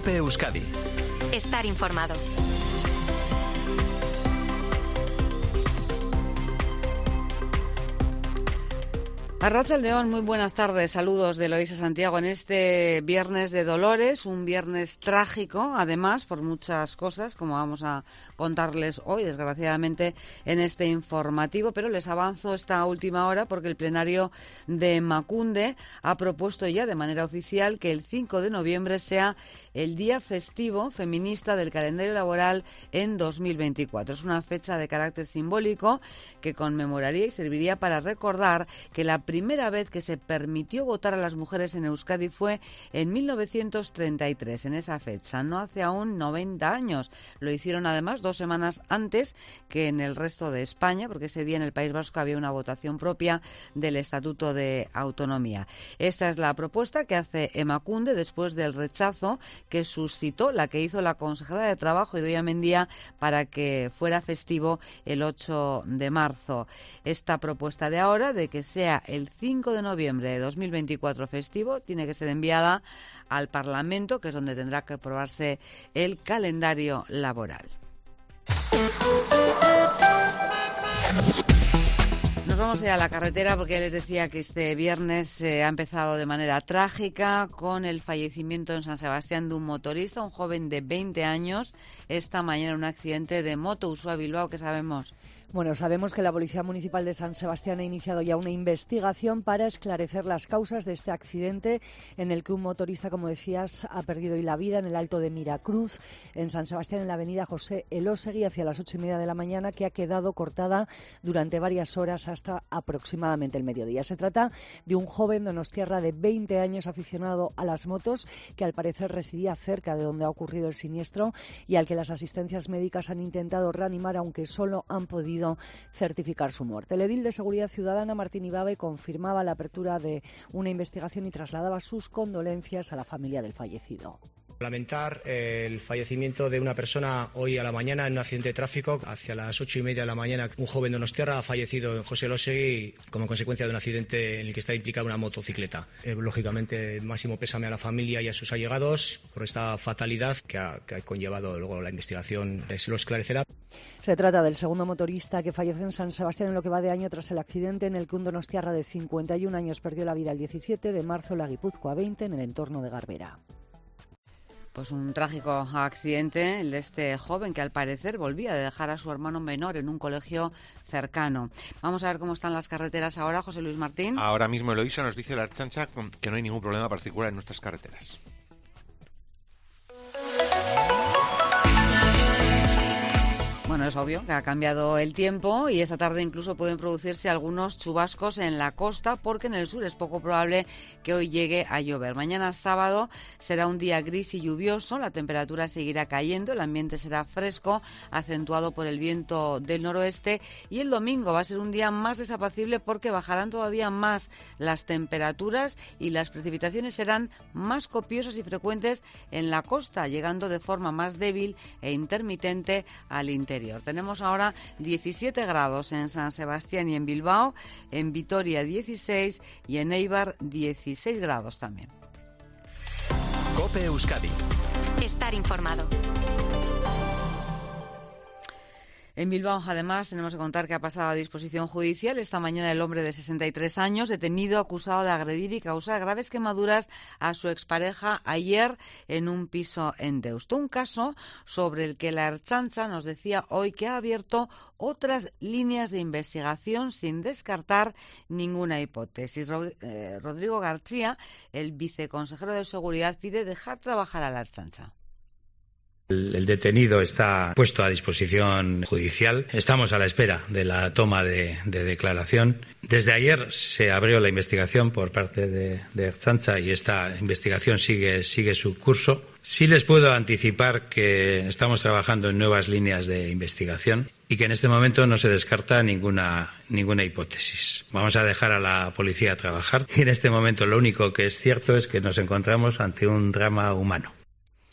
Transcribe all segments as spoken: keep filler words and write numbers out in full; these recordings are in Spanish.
COPE Euskadi. Estar informado. Arratsaldeon, muy buenas tardes, saludos de Eloísa Santiago en este viernes de Dolores, un viernes trágico, además, por muchas cosas, como vamos a contarles hoy, desgraciadamente, en este informativo, pero les avanzo esta última hora porque el plenario de Emakunde ha propuesto ya de manera oficial que el cinco de noviembre sea el día festivo feminista del calendario laboral en dos mil veinticuatro. Es una fecha de carácter simbólico que conmemoraría y serviría para recordar que la primera vez que se permitió votar a las mujeres en Euskadi fue en mil novecientos treinta y tres, en esa fecha, no hace aún noventa años. Lo hicieron además dos semanas antes que en el resto de España, porque ese día en el País Vasco había una votación propia del Estatuto de Autonomía. Esta es la propuesta que hace Emakunde después del rechazo que suscitó la que hizo la consejera de Trabajo, Idoia Mendia, para que fuera festivo el ocho de marzo. Esta propuesta de ahora, de que sea el cinco de noviembre de dos mil veinticuatro festivo, tiene que ser enviada al Parlamento, que es donde tendrá que aprobarse el calendario laboral. Nos vamos a ir a la carretera porque ya les decía que este viernes eh, ha empezado de manera trágica con el fallecimiento en San Sebastián de un motorista, un joven de veinte años, esta mañana en un accidente de moto. Usua Bilbao, ¿qué sabemos? Bueno, sabemos que la Policía Municipal de San Sebastián ha iniciado ya una investigación para esclarecer las causas de este accidente en el que un motorista, como decías, ha perdido hoy la vida en el Alto de Miracruz, en San Sebastián, en la avenida José Elósegui, hacia las ocho y media de la mañana, que ha quedado cortada durante varias horas hasta aproximadamente el mediodía. Se trata de un joven donostiarra de veinte años, aficionado a las motos, que al parecer residía cerca de donde ha ocurrido el siniestro y al que las asistencias médicas han intentado reanimar, aunque solo han podido certificar su muerte. El edil de Seguridad Ciudadana, Martín Ibabe, confirmaba la apertura de una investigación y trasladaba sus condolencias a la familia del fallecido. Lamentar el fallecimiento de una persona hoy a la mañana en un accidente de tráfico. Hacia las ocho y media de la mañana, un joven donostiarra ha fallecido en José Elósegui como consecuencia de un accidente en el que está implicada una motocicleta. Eh, lógicamente, máximo pésame a la familia y a sus allegados por esta fatalidad que ha, que ha conllevado. Luego la investigación se lo esclarecerá. Se trata del segundo motorista que fallece en San Sebastián en lo que va de año tras el accidente en el que un donostiarra de cincuenta y un años perdió la vida el diecisiete de marzo en la Guipúzcoa veinte, en el entorno de Garbera. Pues un trágico accidente, el de este joven que al parecer volvía de dejar a su hermano menor en un colegio cercano. Vamos a ver cómo están las carreteras ahora, José Luis Martín. Ahora mismo Eloísa nos dice la Ertzaintza que no hay ningún problema particular en nuestras carreteras. Bueno, es obvio que ha cambiado el tiempo y esta tarde incluso pueden producirse algunos chubascos en la costa, porque en el sur es poco probable que hoy llegue a llover. Mañana sábado será un día gris y lluvioso, la temperatura seguirá cayendo, el ambiente será fresco, acentuado por el viento del noroeste, y el domingo va a ser un día más desapacible porque bajarán todavía más las temperaturas y las precipitaciones serán más copiosas y frecuentes en la costa, llegando de forma más débil e intermitente al interior. Tenemos ahora diecisiete grados en San Sebastián y en Bilbao, en Vitoria dieciséis y en Eibar dieciséis grados también. COPE Euskadi. Estar informado. En Bilbao, además, tenemos que contar que ha pasado a disposición judicial esta mañana el hombre de sesenta y tres años, detenido acusado de agredir y causar graves quemaduras a su expareja ayer en un piso en Deusto. Un caso sobre el que la Ertzaintza nos decía hoy que ha abierto otras líneas de investigación sin descartar ninguna hipótesis. Rodrigo García, el viceconsejero de Seguridad, pide dejar trabajar a la Ertzaintza. El, el detenido está puesto a disposición judicial. Estamos a la espera de la toma de, de declaración. Desde ayer se abrió la investigación por parte de, de Ertzaintza y esta investigación sigue, sigue su curso. Sí les puedo anticipar que estamos trabajando en nuevas líneas de investigación y que en este momento no se descarta ninguna, ninguna hipótesis. Vamos a dejar a la policía trabajar y en este momento lo único que es cierto es que nos encontramos ante un drama humano.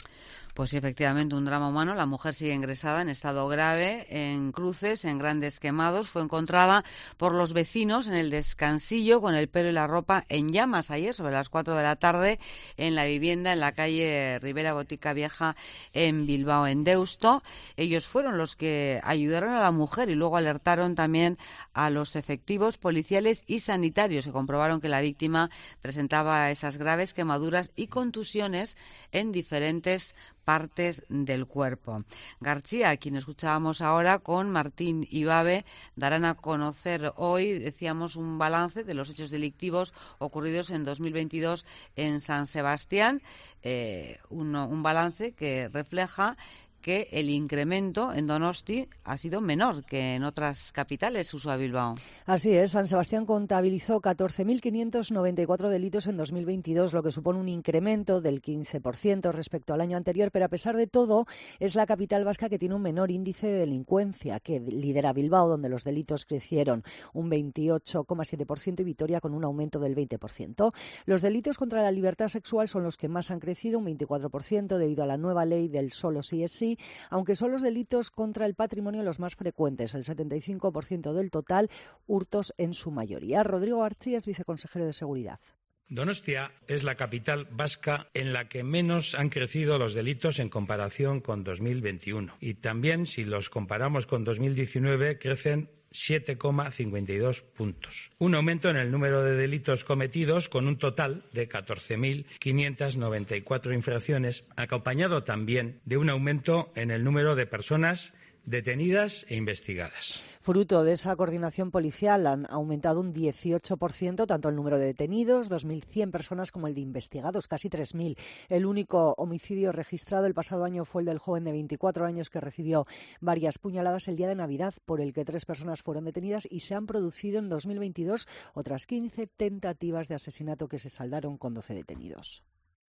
Pues sí, efectivamente, un drama humano. La mujer sigue ingresada en estado grave, en cruces, en grandes quemados. Fue encontrada por los vecinos en el descansillo con el pelo y la ropa en llamas ayer sobre las cuatro de la tarde en la vivienda en la calle Rivera Botica Vieja en Bilbao, en Deusto. Ellos fueron los que ayudaron a la mujer y luego alertaron también a los efectivos policiales y sanitarios que comprobaron que la víctima presentaba esas graves quemaduras y contusiones en diferentes partes del cuerpo. García, a quien escuchábamos ahora con Martín Ibabe, darán a conocer hoy, decíamos, un balance de los hechos delictivos ocurridos en dos mil veintidós en San Sebastián, eh, uno, un balance que refleja que el incremento en Donosti ha sido menor que en otras capitales, Uxue Bilbao. Así es, San Sebastián contabilizó catorce mil quinientos noventa y cuatro delitos en dos mil veintidós, lo que supone un incremento del quince por ciento respecto al año anterior, pero a pesar de todo es la capital vasca que tiene un menor índice de delincuencia, que lidera Bilbao, donde los delitos crecieron un veintiocho coma siete por ciento y Vitoria con un aumento del veinte por ciento. Los delitos contra la libertad sexual son los que más han crecido, un veinticuatro por ciento, debido a la nueva ley del solo sí es sí, aunque son los delitos contra el patrimonio los más frecuentes, el setenta y cinco por ciento del total, hurtos en su mayoría. Rodrigo Archí es viceconsejero de Seguridad. Donostia es la capital vasca en la que menos han crecido los delitos en comparación con dos mil veintiuno. Y también, si los comparamos con dos mil diecinueve, crecen siete coma cincuenta y dos puntos. Un aumento en el número de delitos cometidos con un total de catorce mil quinientas noventa y cuatro infracciones, acompañado también de un aumento en el número de personas detenidas e investigadas. Fruto de esa coordinación policial han aumentado un dieciocho por ciento tanto el número de detenidos, dos mil cien personas, como el de investigados, casi tres mil. El único homicidio registrado el pasado año fue el del joven de veinticuatro años que recibió varias puñaladas el día de Navidad, por el que tres personas fueron detenidas, y se han producido en dos mil veintidós otras quince tentativas de asesinato que se saldaron con doce detenidos.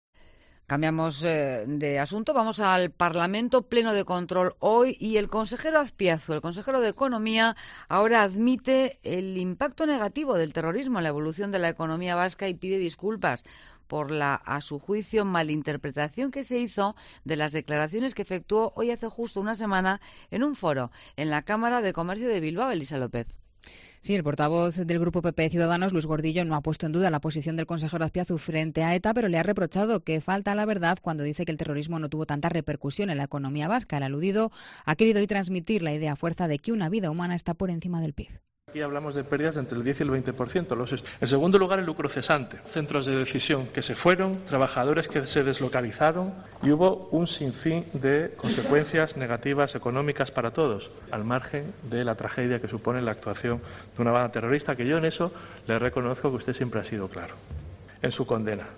Cambiamos eh, de asunto, vamos al Parlamento, pleno de control hoy, y el consejero Azpiazu, el consejero de Economía, ahora admite el impacto negativo del terrorismo en la evolución de la economía vasca y pide disculpas por la, a su juicio, malinterpretación que se hizo de las declaraciones que efectuó hoy hace justo una semana en un foro en la Cámara de Comercio de Bilbao. Elisa López. Sí, el portavoz del Grupo P P Ciudadanos, Luis Gordillo, no ha puesto en duda la posición del consejero Azpiazu frente a ETA, pero le ha reprochado que falta la verdad cuando dice que el terrorismo no tuvo tanta repercusión en la economía vasca. El aludido ha querido hoy transmitir la idea fuerza de que una vida humana está por encima del P I B. Aquí hablamos de pérdidas de entre el diez y el veinte por ciento. Los est- en segundo lugar, el lucro cesante. Centros de decisión que se fueron, trabajadores que se deslocalizaron, y hubo un sinfín de consecuencias negativas económicas para todos, al margen de la tragedia que supone la actuación de una banda terrorista, que yo en eso le reconozco que usted siempre ha sido claro en su condena.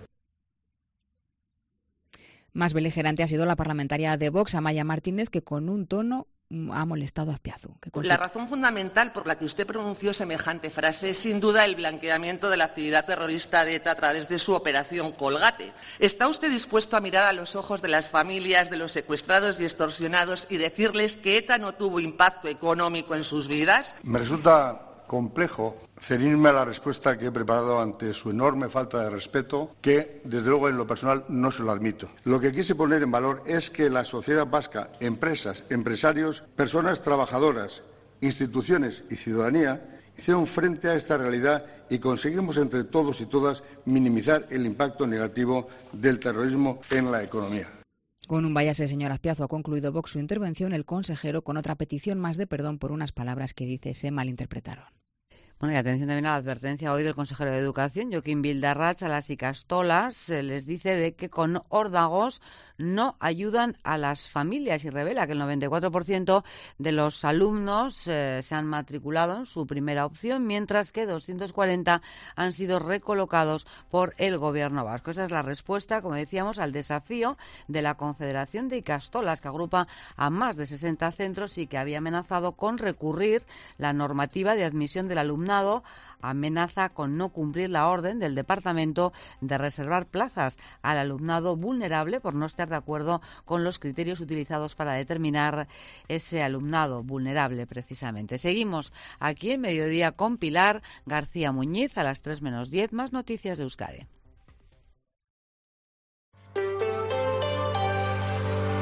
Más beligerante ha sido la parlamentaria de Vox, Amaya Martínez, que con un tono ha molestado a Azpiazu. La razón fundamental por la que usted pronunció semejante frase es sin duda el blanqueamiento de la actividad terrorista de ETA a través de su operación Colgate. ¿Está usted dispuesto a mirar a los ojos de las familias de los secuestrados y extorsionados y decirles que ETA no tuvo impacto económico en sus vidas? Me resulta complejo ceñirme a la respuesta que he preparado ante su enorme falta de respeto, que, desde luego, en lo personal no se lo admito. Lo que quise poner en valor es que la sociedad vasca, empresas, empresarios, personas trabajadoras, instituciones y ciudadanía hicieron frente a esta realidad y conseguimos entre todos y todas minimizar el impacto negativo del terrorismo en la economía. Con un váyase, señor Azpiazu, ha concluido Vox su intervención el consejero con otra petición más de perdón por unas palabras que dice se malinterpretaron. Bueno, y atención también a la advertencia hoy del consejero de Educación, Joaquín Bildarratz, a las ikastolas. Se les dice de que con órdagos no ayudan a las familias y revela que el noventa y cuatro por ciento de los alumnos eh, se han matriculado en su primera opción, mientras que doscientos cuarenta han sido recolocados por el gobierno vasco. Esa es la respuesta, como decíamos, al desafío de la Confederación de Ikastolas, que agrupa a más de sesenta centros y que había amenazado con recurrir la normativa de admisión del alumnado. Amenaza con no cumplir la orden del departamento de reservar plazas al alumnado vulnerable por no estar de acuerdo con los criterios utilizados para determinar ese alumnado vulnerable precisamente. Seguimos aquí en Mediodía con Pilar García Muñiz a las tres menos diez, más noticias de Euskadi.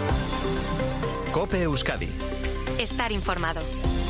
COPE Euskadi. Estar informado.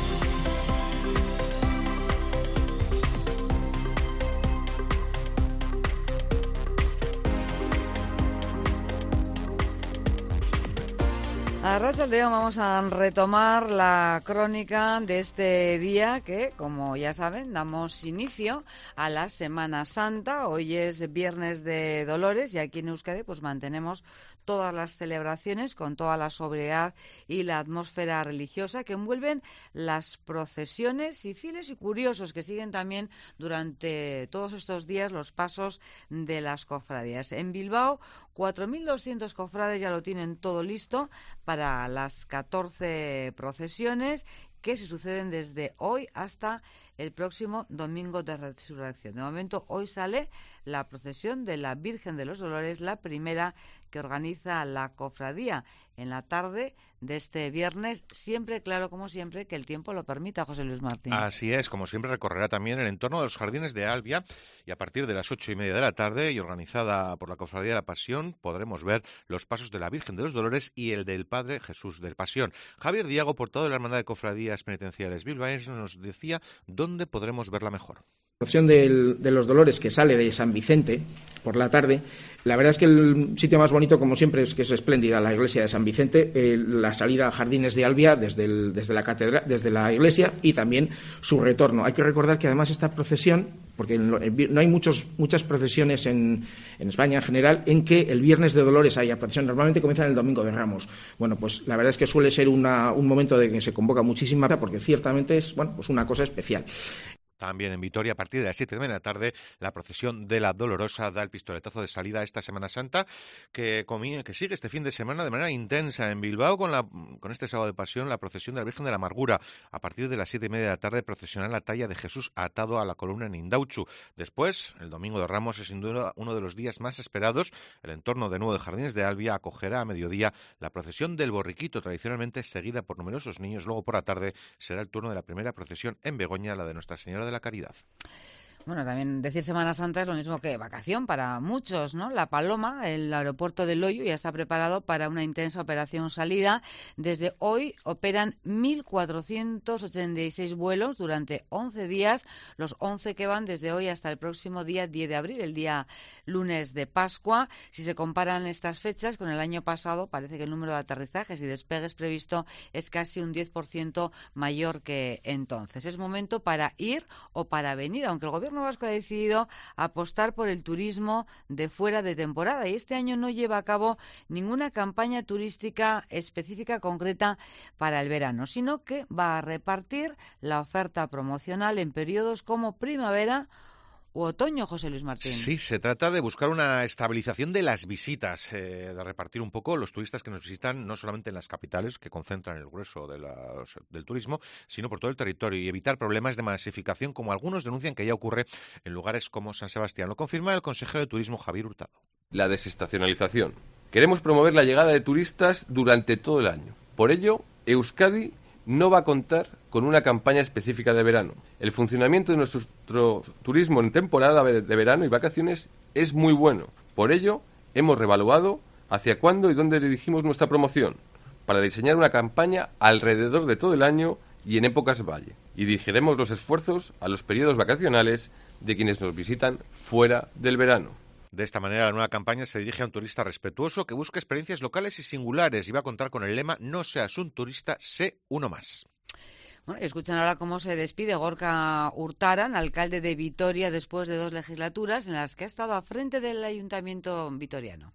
A Arratsaldeon vamos a retomar la crónica de este día que, como ya saben, damos inicio a la Semana Santa. Hoy es Viernes de Dolores y aquí en Euskadi pues mantenemos todas las celebraciones con toda la sobriedad y la atmósfera religiosa que envuelven las procesiones y fieles y curiosos que siguen también durante todos estos días los pasos de las cofradías. En Bilbao, cuatro mil doscientos cofrades ya lo tienen todo listo para las catorce procesiones que se suceden desde hoy hasta el próximo domingo de resurrección. De momento, hoy sale la procesión de la Virgen de los Dolores, la primera que organiza la cofradía en la tarde de este viernes, siempre, claro, como siempre, que el tiempo lo permita, José Luis Martín. Así es, como siempre recorrerá también el entorno de los jardines de Albia y a partir de las ocho y media de la tarde y organizada por la Cofradía de la Pasión podremos ver los pasos de la Virgen de los Dolores y el del Padre Jesús del Pasión. Javier Diago, portavoz de la Hermandad de Cofradías Penitenciales Bilbaínas, nos decía dónde podremos verla mejor. La procesión del, de los Dolores que sale de San Vicente por la tarde, la verdad es que el sitio más bonito, como siempre, es que es espléndida la iglesia de San Vicente, eh, la salida a Jardines de Albia desde, el, desde la catedral, desde la iglesia y también su retorno. Hay que recordar que además esta procesión, porque no hay muchos, muchas procesiones en, en España en general, en que el Viernes de Dolores haya procesión. Normalmente comienzan el Domingo de Ramos. Bueno, pues la verdad es que suele ser una, un momento de que se convoca muchísima, porque ciertamente es, bueno, pues una cosa especial. También en Vitoria, a partir de las siete de la tarde, la procesión de la Dolorosa da el pistoletazo de salida a esta Semana Santa que, que sigue este fin de semana de manera intensa. En Bilbao, con, la, con este sábado de pasión, la procesión de la Virgen de la Amargura. A partir de las siete y media de la tarde, procesionará la talla de Jesús atado a la columna en Indauchu. Después, el Domingo de Ramos es sin duda uno de los días más esperados. El entorno de nuevo de Jardines de Albia acogerá a mediodía la procesión del Borriquito, tradicionalmente seguida por numerosos niños. Luego, por la tarde, será el turno de la primera procesión en Begoña, la de Nuestra Señora de la Caridad. Bueno, también decir Semana Santa es lo mismo que vacación para muchos, ¿no? La Paloma, el aeropuerto de Loiu, ya está preparado para una intensa operación salida. Desde hoy operan mil cuatrocientos ochenta y seis vuelos durante once días, los once que van desde hoy hasta el próximo día diez de abril, el día lunes de Pascua. Si se comparan estas fechas con el año pasado, parece que el número de aterrizajes y despegues previsto es casi un diez por ciento mayor que entonces. Es momento para ir o para venir, aunque el gobierno Vasco ha decidido apostar por el turismo de fuera de temporada y este año no lleva a cabo ninguna campaña turística específica concreta para el verano, sino que va a repartir la oferta promocional en periodos como primavera u otoño, José Luis Martín. Sí, se trata de buscar una estabilización de las visitas, eh, de repartir un poco los turistas que nos visitan, no solamente en las capitales, que concentran el grueso de la, del turismo, sino por todo el territorio y evitar problemas de masificación, como algunos denuncian que ya ocurre en lugares como San Sebastián. Lo confirma el consejero de Turismo, Javier Hurtado. La desestacionalización. Queremos promover la llegada de turistas durante todo el año. Por ello, Euskadi no va a contar con una campaña específica de verano. El funcionamiento de nuestro turismo en temporada de verano y vacaciones es muy bueno. Por ello, hemos revaluado hacia cuándo y dónde dirigimos nuestra promoción, para diseñar una campaña alrededor de todo el año y en épocas valle. Y dirigiremos los esfuerzos a los periodos vacacionales de quienes nos visitan fuera del verano. De esta manera, la nueva campaña se dirige a un turista respetuoso que busca experiencias locales y singulares y va a contar con el lema «No seas un turista, sé uno más». Bueno, escuchan ahora cómo se despide Gorka Hurtaran, alcalde de Vitoria, después de dos legislaturas en las que ha estado al frente del ayuntamiento vitoriano.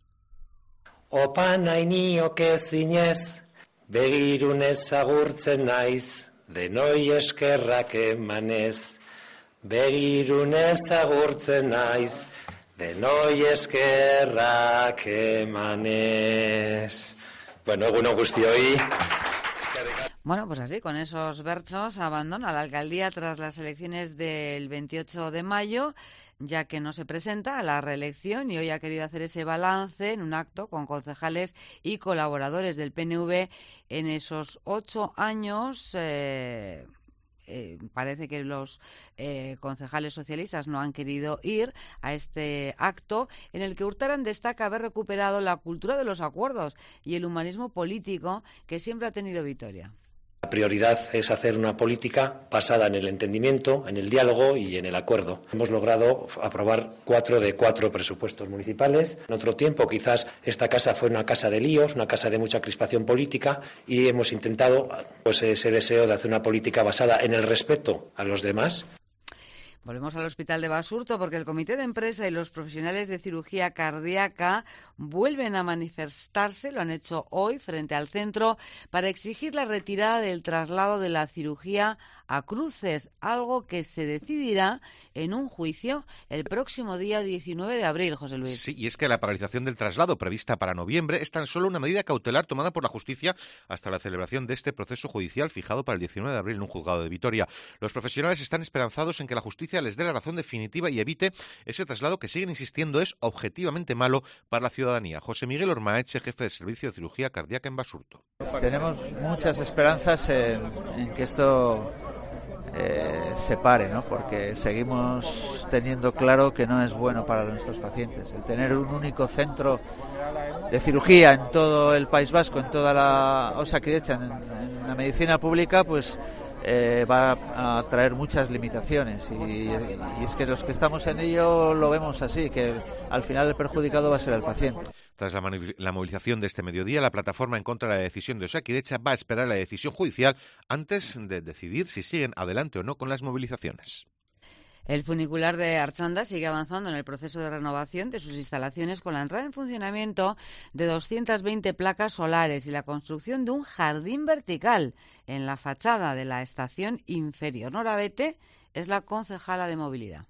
Opa nahi nioke zinez, begirunez agurtzen naiz, denoi eskerrak emanez, begirunez agurtzen naiz, denoi eskerrak emanez. Bueno, egunon guztioi. Bueno, pues así, con esos versos abandona la alcaldía tras las elecciones del veintiocho de mayo, ya que no se presenta a la reelección y hoy ha querido hacer ese balance en un acto con concejales y colaboradores del P N V en esos ocho años eh, eh, parece que los eh, concejales socialistas no han querido ir a este acto en el que Hurtaran destaca haber recuperado la cultura de los acuerdos y el humanismo político que siempre ha tenido Vitoria. La prioridad es hacer una política basada en el entendimiento, en el diálogo y en el acuerdo. Hemos logrado aprobar cuatro de cuatro presupuestos municipales. En otro tiempo, quizás esta casa fue una casa de líos, una casa de mucha crispación política, y hemos intentado pues ese deseo de hacer una política basada en el respeto a los demás. Volvemos al Hospital de Basurto porque el Comité de Empresa y los profesionales de cirugía cardíaca vuelven a manifestarse, lo han hecho hoy frente al centro, para exigir la retirada del traslado de la cirugía a Cruces, algo que se decidirá en un juicio el próximo día diecinueve de abril, José Luis. Sí, y es que la paralización del traslado prevista para noviembre es tan solo una medida cautelar tomada por la justicia hasta la celebración de este proceso judicial fijado para el diecinueve de abril en un juzgado de Vitoria. Los profesionales están esperanzados en que la justicia les dé la razón definitiva y evite ese traslado que siguen insistiendo es objetivamente malo para la ciudadanía. José Miguel Ormaeche, jefe de servicio de cirugía cardíaca en Basurto. Tenemos muchas esperanzas en, en que esto eh, se pare, ¿no? Porque seguimos teniendo claro que no es bueno para nuestros pacientes. El tener un único centro de cirugía en todo el País Vasco, en toda la Osakidetza, en, en la medicina pública, pues Eh, va a traer muchas limitaciones y, y es que los que estamos en ello lo vemos así, que al final el perjudicado va a ser el paciente. Tras la, mani- la movilización de este mediodía, la plataforma en contra de la decisión de Osakidetza va a esperar la decisión judicial antes de decidir si siguen adelante o no con las movilizaciones. El funicular de Archanda sigue avanzando en el proceso de renovación de sus instalaciones con la entrada en funcionamiento de doscientas veinte placas solares y la construcción de un jardín vertical en la fachada de la estación inferior. Nora Bete es la concejala de movilidad.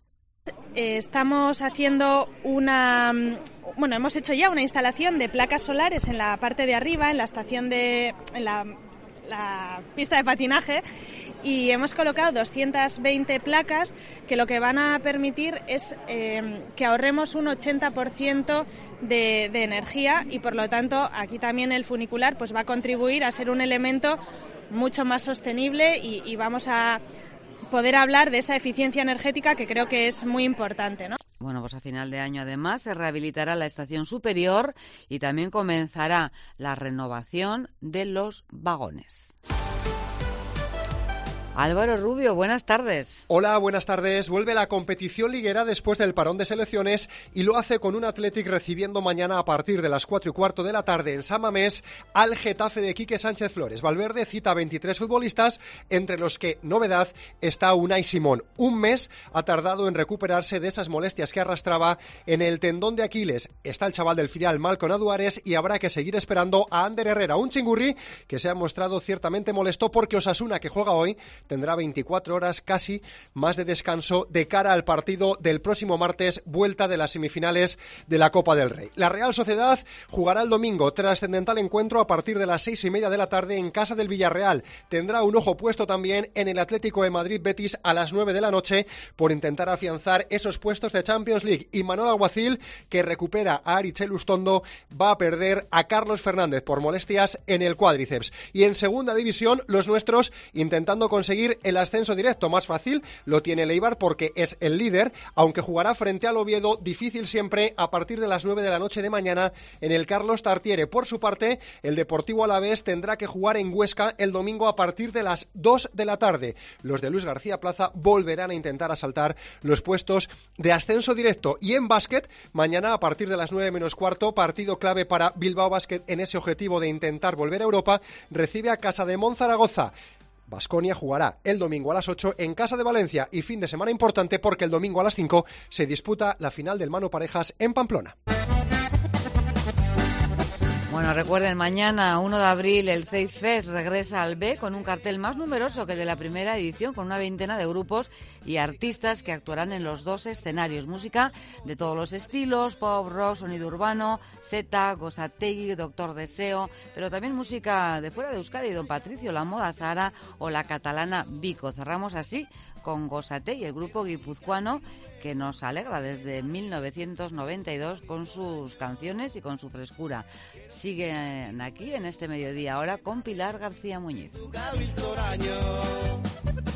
Estamos haciendo una, bueno, hemos hecho ya una instalación de placas solares en la parte de arriba, en la estación de, en la la pista de patinaje, y hemos colocado doscientas veinte placas que lo que van a permitir es eh, que ahorremos un ochenta por ciento de, de energía y por lo tanto aquí también el funicular pues va a contribuir a ser un elemento mucho más sostenible y, y vamos a poder hablar de esa eficiencia energética que creo que es muy importante, ¿no? Bueno, pues a final de año además se rehabilitará la estación superior y también comenzará la renovación de los vagones. Álvaro Rubio, buenas tardes. Hola, buenas tardes. Vuelve la competición liguera después del parón de selecciones y lo hace con un Athletic recibiendo mañana a partir de las cuatro y cuarto de la tarde en San Mamés al Getafe de Quique Sánchez Flores. Valverde cita a veintitrés futbolistas, entre los que, novedad, está Unai Simón. Un mes ha tardado en recuperarse de esas molestias que arrastraba en el tendón de Aquiles. Está el chaval del filial Malcom Aduares y habrá que seguir esperando a Ander Herrera, un chingurri que se ha mostrado ciertamente molesto porque Osasuna, que juega hoy, tendrá veinticuatro horas casi más de descanso de cara al partido del próximo martes, vuelta de las semifinales de la Copa del Rey. La Real Sociedad jugará el domingo, trascendental encuentro a partir de las seis y media de la tarde en casa del Villarreal. Tendrá un ojo puesto también en el Atlético de Madrid Betis a las nueve de la noche por intentar afianzar esos puestos de Champions League. Y Manuel Alguacil, que recupera a Arichel Ustondo, va a perder a Carlos Fernández por molestias en el cuádriceps. Y en segunda división, los nuestros intentando conseguir el ascenso directo. Más fácil lo tiene el Eibar porque es el líder, aunque jugará frente al Oviedo, difícil siempre, a partir de las nueve de la noche de mañana en el Carlos Tartiere. Por su parte, el Deportivo Alavés tendrá que jugar en Huesca el domingo a partir de las dos de la tarde. Los de Luis García Plaza volverán a intentar asaltar los puestos de ascenso directo. Y en básquet, mañana a partir de las nueve menos cuarto, partido clave para Bilbao Basket en ese objetivo de intentar volver a Europa, recibe a Casademont Zaragoza. Baskonia jugará el domingo a las ocho en casa de Valencia y fin de semana importante porque el domingo a las cinco se disputa la final del mano parejas en Pamplona. Bueno, recuerden, mañana, uno de abril, el Zeit Fest regresa al B con un cartel más numeroso que el de la primera edición, con una veintena de grupos y artistas que actuarán en los dos escenarios. Música de todos los estilos, pop, rock, sonido urbano, Zeta, Gosategi, Doctor Deseo, pero también música de fuera de Euskadi, Don Patricio, La Moda Sahara o la catalana Vico. Cerramos así con Gosategi, el grupo guipuzcoano que nos alegra desde mil novecientos noventa y dos con sus canciones y con su frescura. Siguen aquí en este mediodía ahora con Pilar García Muñiz.